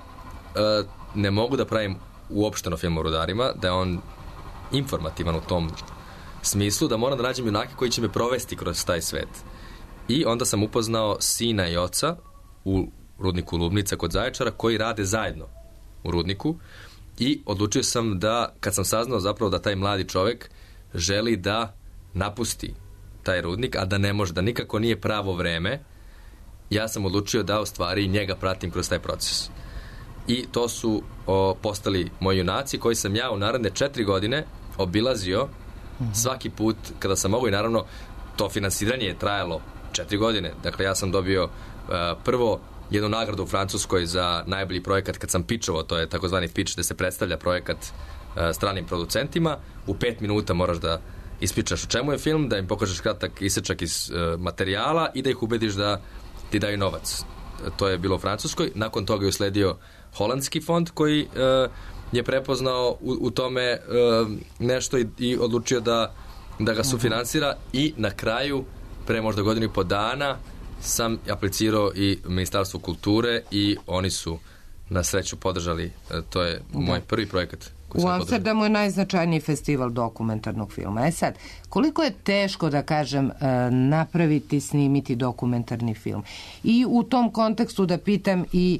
Speaker 4: ne mogu da pravim uopšteno film o rudarima, da je on informativan u tom smislu, da moram da nađem junake koji će me provesti kroz taj svet. I onda sam upoznao sina i oca u rudniku Lubnica kod Zaječara, koji rade zajedno u rudniku, i odlučio sam da, kad sam saznao zapravo da taj mladi čovek želi da napusti taj rudnik, a da ne može, da nikako nije pravo vreme, ja sam odlučio da u stvari njega pratim kroz taj proces. I to su postali moji junaci koji sam ja u naredne 4 godine obilazio svaki put kada sam mogao, i naravno to finansiranje je trajalo 4 godine. Dakle, ja sam dobio prvo jednu nagradu u Francuskoj za najbolji projekat kad sam pičovao, to je takozvani pitch, gde se predstavlja projekat stranim producentima. U 5 minuta moraš da ispičaš o čemu je film, da im pokažeš kratak isečak iz materijala i da ih ubediš da ti daju novac. To je bilo u Francuskoj. Nakon toga je usledio Holandski fond koji je prepoznao u tome nešto i odlučio da ga sufinansira, i na kraju, pre možda godinu i po dana, sam aplicirao i Ministarstvu kulture i oni su na sreću podržali. To je moj prvi projekat.
Speaker 1: U Amsterdamu je najznačajniji festival dokumentarnog filma. Sad, koliko je teško, da kažem, napraviti, snimiti dokumentarni film? I u tom kontekstu da pitam i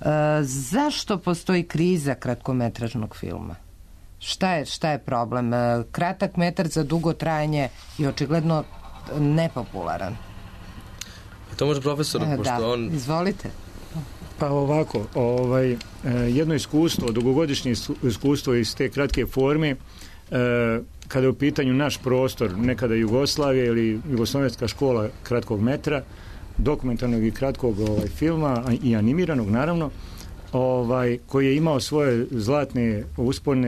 Speaker 1: zašto postoji kriza kratkometražnog filma? Šta je problem? Kratak metar za dugo trajanje je očigledno nepopularan.
Speaker 4: To može profesor, pošto on...
Speaker 1: Izvolite.
Speaker 5: Pa ovako, jedno iskustvo, dugogodišnje iskustvo iz te kratke forme, kada je u pitanju naš prostor, nekada Jugoslavije ili Jugoslovenska škola kratkog metra, dokumentarnog i kratkog filma i animiranog, naravno, koji je imao svoje zlatne uspone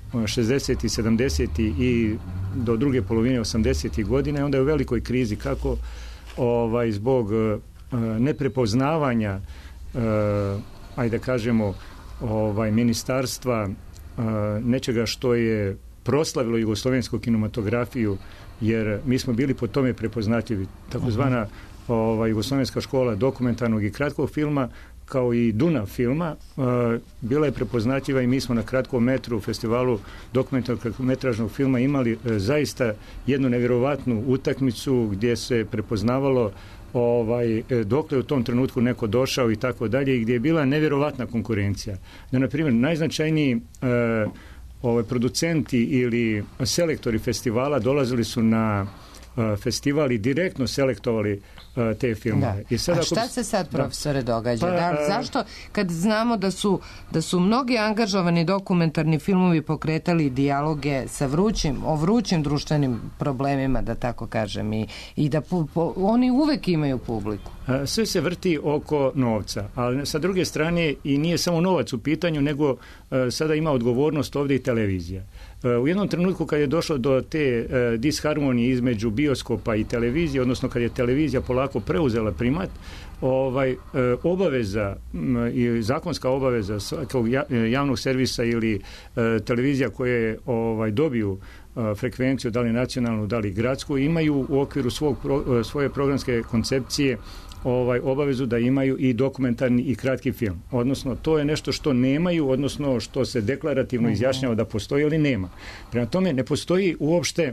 Speaker 5: 60. 70. i do druge polovine 80. godina, onda je u velikoj krizi kako zbog neprepoznavanja ajde kažemo ministarstva nečega što je proslavilo jugoslovensku kinematografiju, jer mi smo bili po tome prepoznatljivi. Takozvana jugoslovenska škola dokumentarnog i kratkog filma, kao i Dunav filma, bila je prepoznatljiva i mi smo na Kratkom metru u festivalu dokumentarnog kratkometražnog filma imali zaista jednu nevjerovatnu utakmicu gdje se prepoznavalo dokle u tom trenutku neko došao i tako dalje, i gdje je bila nevjerovatna konkurencija. Da, na primjer, najznačajniji producenti ili selektori festivala dolazili su na festival i direktno selektovali te filmove.
Speaker 1: Da.
Speaker 5: I sad,
Speaker 1: a šta se sad, profesore, događa? Zašto, kad znamo da su mnogi angažovani dokumentarni filmovi pokretali dijaloge sa vrućim društvenim problemima, da tako kažem, i da oni uvek imaju publiku?
Speaker 5: Sve se vrti oko novca, ali sa druge strane i nije samo novac u pitanju, nego sada ima odgovornost ovdje i televizija. U jednom trenutku kad je došlo do te disharmonije između bioskopa i televizije, odnosno kad je televizija polako preuzela primat, obaveza i zakonska obaveza svakog javnog servisa ili televizija koje dobiju frekvenciju, da li nacionalnu, da li gradsku, imaju u okviru svoje programske koncepcije obavezu da imaju i dokumentarni i kratki film. Odnosno, to je nešto što nemaju, odnosno što se deklarativno izjašnjava da postoji, ali nema. Prema tome, ne postoji uopšte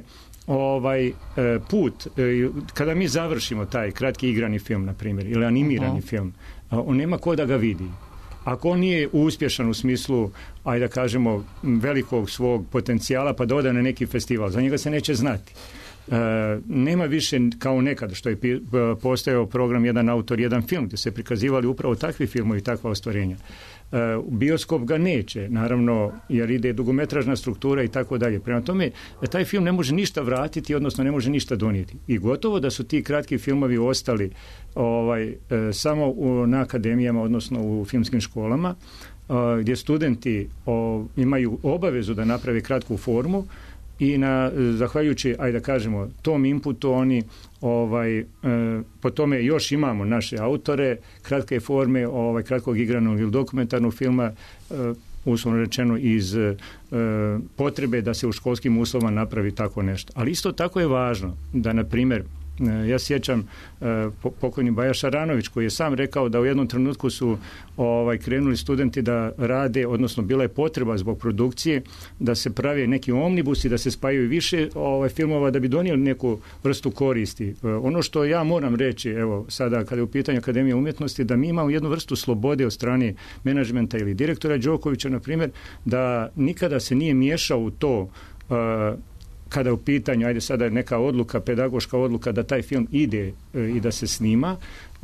Speaker 5: put. Kada mi završimo taj kratki igrani film, na primjer, ili animirani film, on nema ko da ga vidi. Ako on nije uspješan u smislu, ajde da kažemo, velikog svog potencijala, pa da ode na neki festival, za njega se neće znati. Nema više kao nekada što je postojao program Jedan autor, jedan film, gdje se prikazivali upravo takvi filmovi i takva ostvarenja. Bioskop ga neće, naravno, jer ide dugometražna struktura i tako dalje. Prema tome, taj film ne može ništa vratiti, odnosno ne može ništa donijeti. I gotovo da su ti kratki filmovi ostali samo na akademijama, odnosno u filmskim školama, gdje studenti imaju obavezu da naprave kratku formu, i zahvaljujući, ajde da kažemo, tom inputu oni po tome još imamo naše autore kratke forme, kratkog igranog ili dokumentarnog filma, uslovno rečeno iz potrebe da se u školskim uslovima napravi tako nešto. Ali isto tako je važno da, na primjer, ja sjećam pokojni Baja Šaranović koji je sam rekao da u jednom trenutku su krenuli studenti da rade, odnosno bila je potreba zbog produkcije da se pravi neki omnibus i da se spajaju više filmova da bi donijeli neku vrstu koristi. Ono što ja moram reći, evo sada kada je u pitanju Akademije umjetnosti, da mi imamo jednu vrstu slobode od strane menadžmenta ili direktora Đokovića, na primjer, da nikada se nije miješao u to kada je u pitanju, ajde sada neka odluka, pedagoška odluka da taj film ide i da se snima,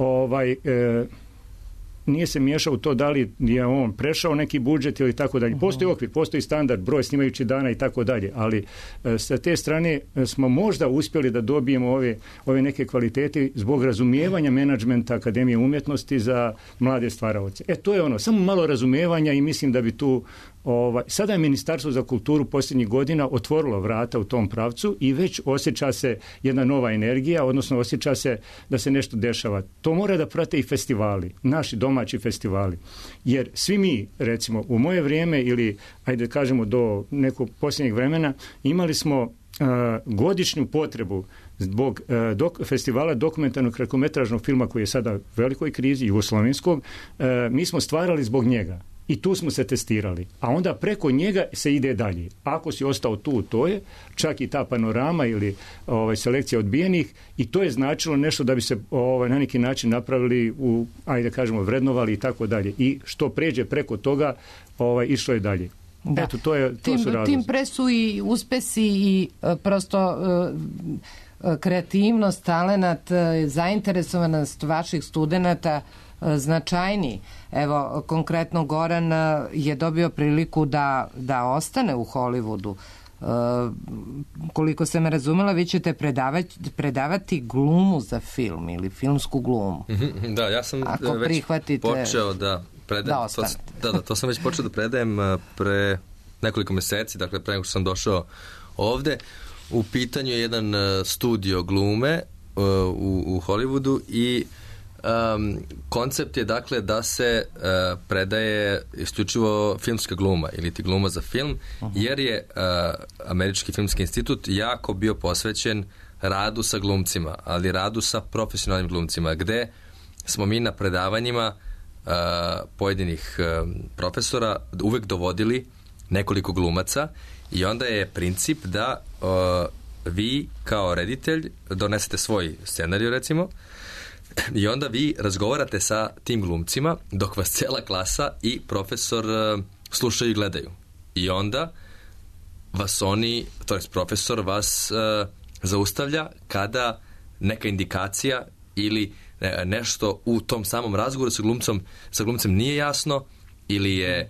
Speaker 5: nije se miješao u to da li je on prešao neki budžet ili tako dalje. Postoji okvir, postoji standard, broj snimajući dana i tako dalje, ali sa te strane smo možda uspjeli da dobijemo ove neke kvalitete zbog razumijevanja menadžmenta Akademije umjetnosti za mlade stvaraoce. To je ono, samo malo razumijevanja i mislim da bi tu sada je Ministarstvo za kulturu posljednjih godina otvorilo vrata u tom pravcu i već osjeća se jedna nova energija, odnosno osjeća se da se nešto dešava. To mora da prate i festivali, naši domaći festivali. Jer svi mi, recimo, u moje vrijeme ili, ajde kažemo, do nekog posljednjeg vremena, imali smo godišnju potrebu zbog festivala dokumentarnog kratkometražnog filma koji je sada u velikoj krizi, jugoslovenskog, mi smo stvarali zbog njega. I tu smo se testirali. A onda preko njega se ide dalje. Ako si ostao tu, to je čak i ta panorama ili selekcija odbijenih, i to je značilo nešto da bi se na neki način napravili, ajde kažemo, vrednovali i tako dalje. I što pređe preko toga, išlo je dalje.
Speaker 1: Da.
Speaker 5: Eto, to su razlozi.
Speaker 1: Tim pre su i uspesi i prosto kreativnost, talenat, zainteresovanost vaših studenata značajni. Evo, konkretno Goran je dobio priliku da ostane u Hollywoodu. Koliko sam razumela, vi ćete predavati glumu za film ili filmsku glumu.
Speaker 4: Da, ja sam već počeo da predajem. To sam već počeo da predajem pre nekoliko meseci, dakle pre nego što sam došao ovde. U pitanju je jedan studio glume u Hollywoodu i koncept je dakle da se predaje isključivo filmska gluma ili ti gluma za film, jer je Američki filmski institut jako bio posvećen radu sa glumcima, ali radu sa profesionalnim glumcima, gde smo mi na predavanjima pojedinih profesora uvek dovodili nekoliko glumaca i onda je princip da vi kao reditelj donesete svoj scenarij recimo i onda vi razgovarate sa tim glumcima dok vas cela klasa i profesor slušaju i gledaju. I onda vas oni, to jest profesor vas zaustavlja kada neka indikacija ili nešto u tom samom razgovoru sa glumcem nije jasno ili je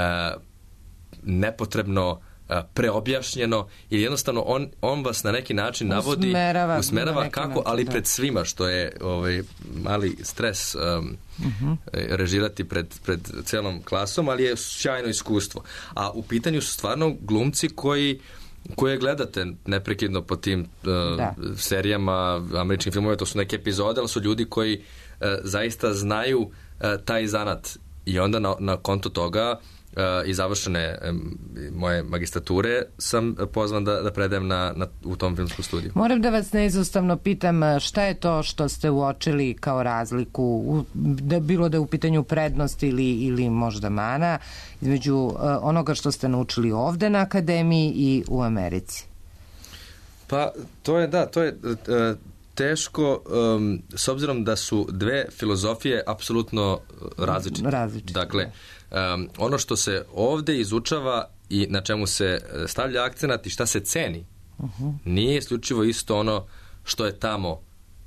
Speaker 4: nepotrebno preobjašnjeno ili jednostavno on vas na neki način navodi, usmerava kako, ali pred svima, što je mali stres režirati pred celom klasom, ali je sjajno iskustvo. A u pitanju su stvarno glumci koje gledate neprekidno po tim serijama, američkim filmovima, to su neke epizode, ali su ljudi koji zaista znaju taj zanat i onda na konto toga i završene moje magistrature sam pozvan da predajem u tom filmskom studiju.
Speaker 3: Moram da vas neizostavno pitam šta je to što ste uočili kao razliku, bilo da je u pitanju prednost ili možda mana, između onoga što ste naučili ovde na akademiji i u Americi?
Speaker 4: Pa to je teško, s obzirom da su dve filozofije apsolutno različite. Dakle, ono što se ovde izučava i na čemu se stavlja akcenat i šta se ceni, nije isključivo isto ono što je tamo,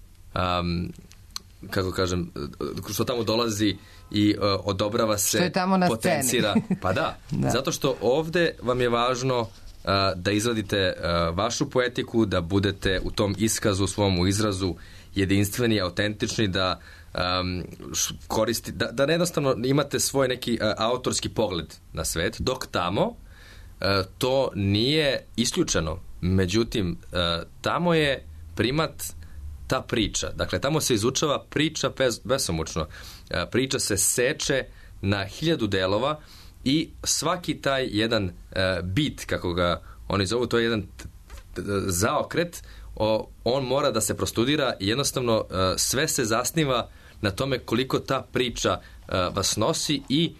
Speaker 4: kako kažem, što tamo dolazi i odobrava se,
Speaker 3: što je tamo na
Speaker 4: potencira. Sceni. Pa da, zato što ovde vam je važno da izradite vašu poetiku, da budete u tom iskazu, svom izrazu jedinstveni, autentični, da koristi, da jednostavno imate svoj neki autorski pogled na svet, dok tamo to nije isključeno. Međutim, tamo je primat ta priča. Dakle, tamo se izučava priča besomučno. Priča se seče na 1000 delova i svaki taj jedan bit, kako ga oni zovu, to je jedan zaokret, on mora da se prostudira i jednostavno sve se zasniva na tome koliko ta priča vas nosi i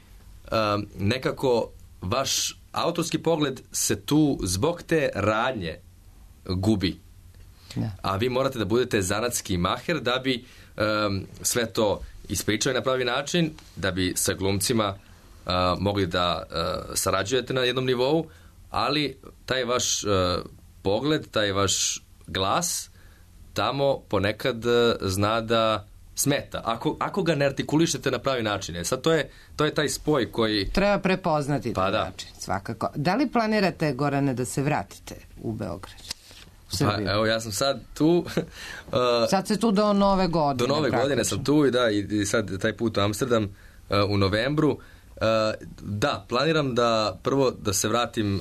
Speaker 4: nekako vaš autorski pogled se tu zbog te radnje gubi. A vi morate da budete zanatski maher da bi sve to ispričali na pravi način, da bi sa glumcima mogli da sarađujete na jednom nivou, ali taj vaš pogled, taj vaš glas tamo ponekad zna da smeta. Ako ga ne artikulišete na pravi način. Sad to je taj spoj koji...
Speaker 3: Treba prepoznati taj način, svakako. Da li planirate, Gorane, da se vratite u Beograd?
Speaker 4: Pa, evo, ja sam sad tu...
Speaker 3: sad se tu do nove godine.
Speaker 4: Do nove godine sam tu i sad taj put u Amsterdam u novembru. Da, planiram prvo da se vratim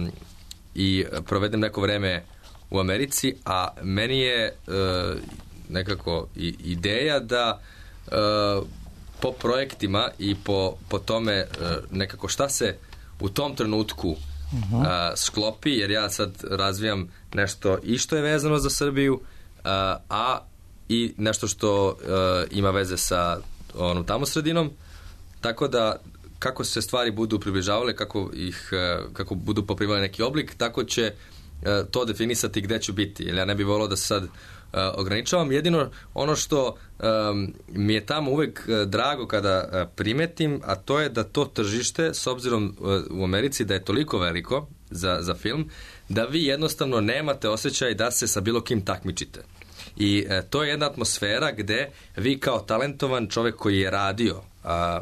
Speaker 4: i provedem neko vreme u Americi, a meni je nekako ideja da po projektima i po tome nekako šta se u tom trenutku sklopi, jer ja sad razvijam nešto i što je vezano za Srbiju, a i nešto što ima veze sa onom tamo sredinom, tako da kako se stvari budu približavale, kako budu poprivale neki oblik, tako će to definisati gde ću biti. Jer ja ne bih volao da se sad ograničavam. Jedino ono što mi je tamo uvek drago kada primetim, a to je da to tržište, s obzirom u Americi da je toliko veliko za film, da vi jednostavno nemate osjećaj da se sa bilo kim takmičite. I to je jedna atmosfera gde vi kao talentovan čovek koji je radio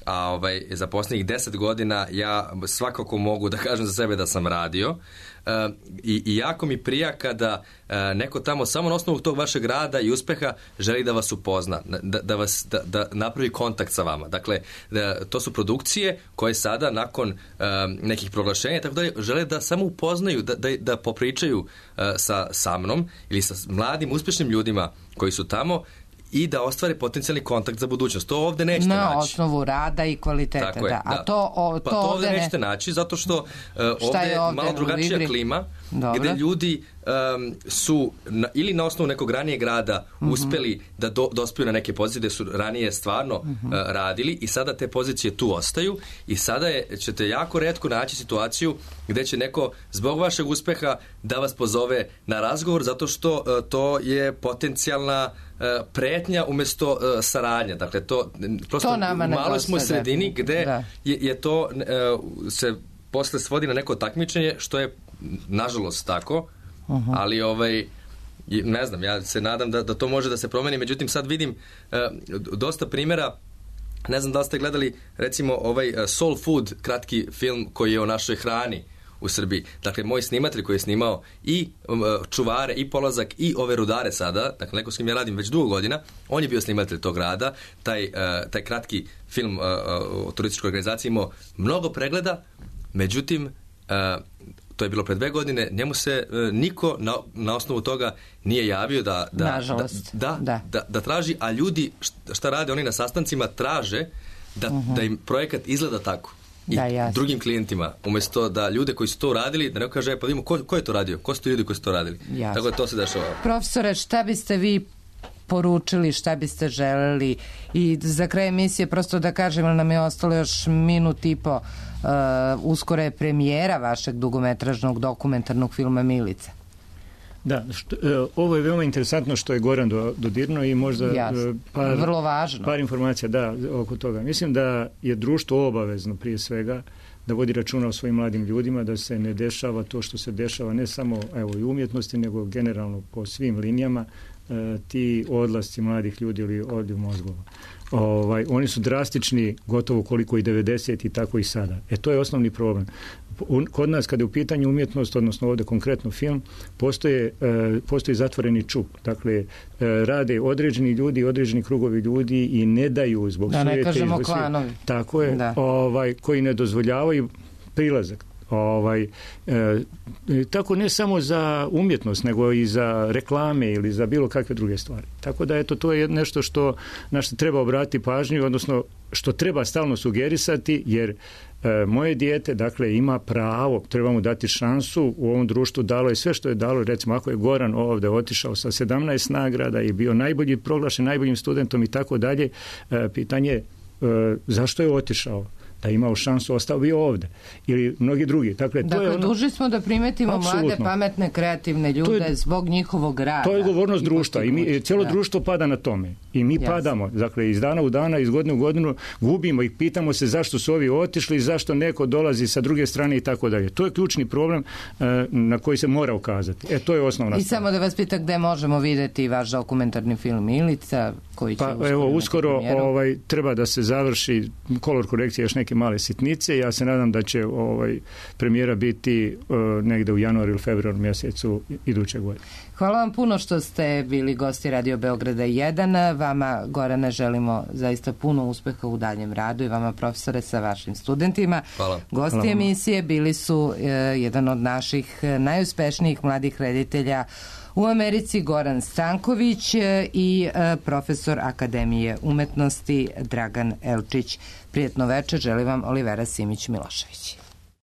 Speaker 4: a za posljednjih 10 godina ja svakako mogu da kažem za sebe da sam radio. I jako mi prija kada neko tamo samo na osnovu tog vašeg rada i uspeha želi da vas upozna, da napravi kontakt sa vama. Dakle, to su produkcije koje sada nakon nekih proglašenja tako dalje žele da samo upoznaju, da popričaju sa mnom ili sa mladim uspešnim ljudima koji su tamo i da ostvare potencijalni kontakt za budućnost. To ovde nećete naći.
Speaker 3: Na osnovu rada i kvaliteta,
Speaker 4: tako je,
Speaker 3: da. A to
Speaker 4: ovde nećete naći, zato što ovde je malo drugačija klima, gde ljudi su ili na osnovu nekog ranijeg rada uspeli da dospiju na neke pozicije gde su ranije stvarno radili i sada te pozicije tu ostaju i sada ćete jako retko naći situaciju gde će neko zbog vašeg uspeha da vas pozove na razgovor, zato što to je potencijalna pretnja umesto saradnja. Dakle, to prosto u maloj smo sredini gde je to se posle svodi na neko takmičenje, što je nažalost tako, ali ne znam, ja se nadam da to može da se promeni, međutim sad vidim dosta primjera. Ne znam da li ste gledali recimo Soul Food kratki film koji je o našoj hrani u Srbiji. Dakle, moj snimatelj koji je snimao i čuvare, i polazak, i ove rudare sada, dakle, neko s kim ja radim već dugo godina, on je bio snimatelj tog rada, taj kratki film o turističkoj organizaciji imao mnogo pregleda, međutim, to je bilo pre 2 godine, njemu se niko na osnovu toga nije javio da traži, a ljudi šta rade oni na sastancima traže da im projekat izgleda tako. I drugim klijentima, umjesto da ljude koji su to uradili, da neko kaže, pa vidimo ko je to radio, ko su to ljudi koji su to radili. Tako da to se dešava.
Speaker 3: Profesore, šta biste vi poručili, šta biste želeli i za kraj emisije prosto da kažem, nam je ostalo još minut i po, uskoro je premijera vašeg dugometražnog dokumentarnog filma Milica.
Speaker 5: Da, ovo je veoma interesantno što je Goran dodirnuo i možda
Speaker 3: vrlo važno.
Speaker 5: Par informacija oko toga. Mislim da je društvo obavezno prije svega da vodi računa o svojim mladim ljudima, da se ne dešava to što se dešava ne samo i umjetnosti, nego generalno po svim linijama, ti odlasci mladih ljudi ili odljev mozgova. Oni su drastični gotovo koliko i 90 i tako i sada. To je osnovni problem. Kod nas kada je u pitanju umjetnost, odnosno ovdje konkretno film, postoji zatvoreni čup. Dakle, rade određeni ljudi, određeni krugovi ljudi i ne daju zbog
Speaker 3: da ne kažemo klanovi.
Speaker 5: Tako je, koji ne dozvoljavaju prilazak. Tako ne samo za umjetnost, nego i za reklame ili za bilo kakve druge stvari. Tako da to je nešto na što treba obratiti pažnju, odnosno što treba stalno sugerisati, jer moje dijete, dakle, ima pravo, treba mu dati šansu, u ovom društvu dalo je sve što je dalo, recimo ako je Goran ovdje otišao sa 17 nagrada i bio proglašen najboljim studentom i tako dalje, pitanje je zašto je otišao? Da je imao šansu, ostao bio ovdje. Ili mnogi drugi. Dakle,
Speaker 3: dužni smo da primetimo mlade, pametne, kreativne ljude zbog njihovog rada.
Speaker 5: To je odgovornost društva i cijelo društvo pada na tome. I mi padamo. Dakle, iz dana u dana, iz godine u godinu gubimo i pitamo se zašto su ovi otišli, zašto neko dolazi sa druge strane i tako dalje. To je ključni problem na koji se mora ukazati. To je osnovna stvar.
Speaker 3: I samo da vas pitam gde možemo vidjeti vaš dokumentarni film Milica, koji će
Speaker 5: uskoro treba da se završi kolor korekcija, još neke male sitnice. Ja se nadam da će premijera biti negde u januaru ili februaru mjesecu iduće godine.
Speaker 3: Hvala vam puno što ste bili gosti Radio Beograda 1. Vama, Gorane, želimo zaista puno uspeha u daljem radu i vama, profesore, sa vašim studentima.
Speaker 4: Hvala.
Speaker 3: Gosti emisije bili su jedan od naših najuspešnijih mladih reditelja u Americi, Goran Stanković, i profesor Akademije umetnosti Dragan Elčić. Prijetno večer, želim vam Olivera Simić Milošević.